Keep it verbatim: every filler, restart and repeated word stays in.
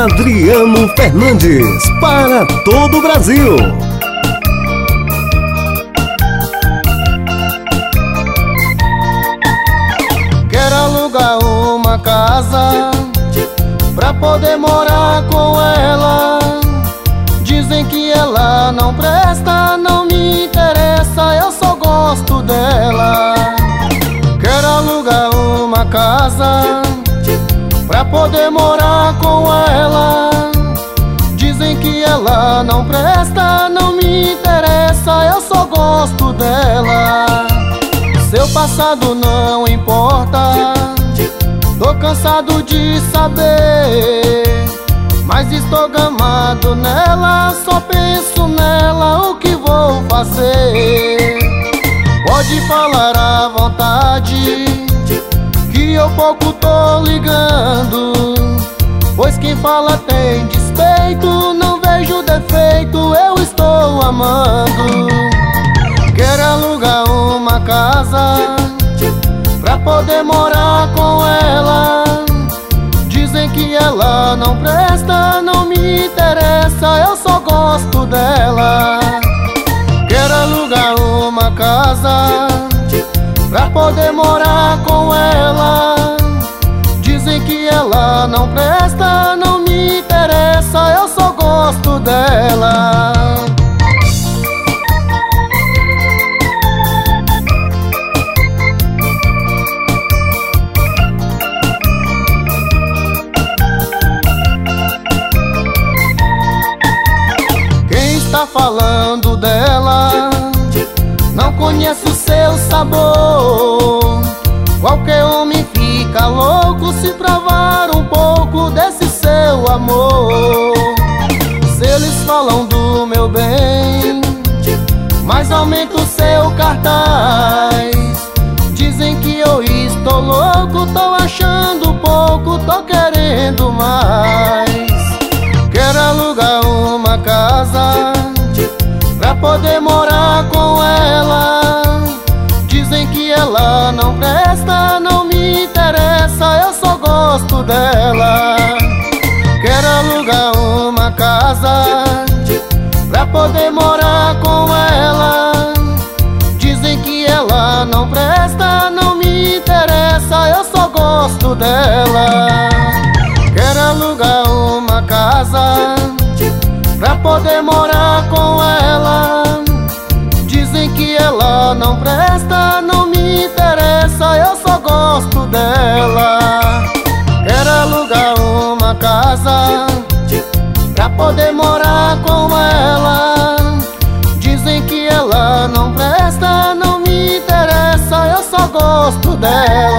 Adriano Fernandes, para todo o Brasil. Quero alugar uma casa pra poder morar com ela. Dizem que ela não presta, não me interessa, eu só gosto dela. Quero alugar uma casa pra poder morar com ela. Dizem que ela não presta, não me interessa, eu só gosto dela. Seu passado não importa, tô cansado de saber, mas estou gamado nela, só penso nela, o que vou fazer? Pode falar à vontade, que eu pouco tô ligando, pois quem fala tem despeito, não vejo defeito, eu estou amando. Quero alugar uma casa pra poder morar com ela. Dizem que ela não presta, não me interessa, eu só gosto dela. Quero alugar uma casa pra poder morar com ela. Dizem que ela não presta, não me interessa, eu só gosto dela. Tá falando dela, não conhece o seu sabor. Qualquer homem fica louco se provar um pouco desse seu amor. Se eles falam do meu bem, mas aumenta o seu cartaz. Dizem que eu estou louco, tô achando pouco, tô querendo mais. Quero alugar uma casa pra poder morar com ela. Dizem que ela não presta, não me interessa, eu só gosto dela. Quero alugar uma casa pra poder morar com ela. Dizem que ela não presta, não me interessa, eu só gosto dela. Quero alugar uma casa pra poder morar com ela. Dizem que ela não presta, não me interessa, eu só gosto dela. Quero alugar uma casa pra poder morar com ela. Dizem que ela não presta, não me interessa, eu só gosto dela.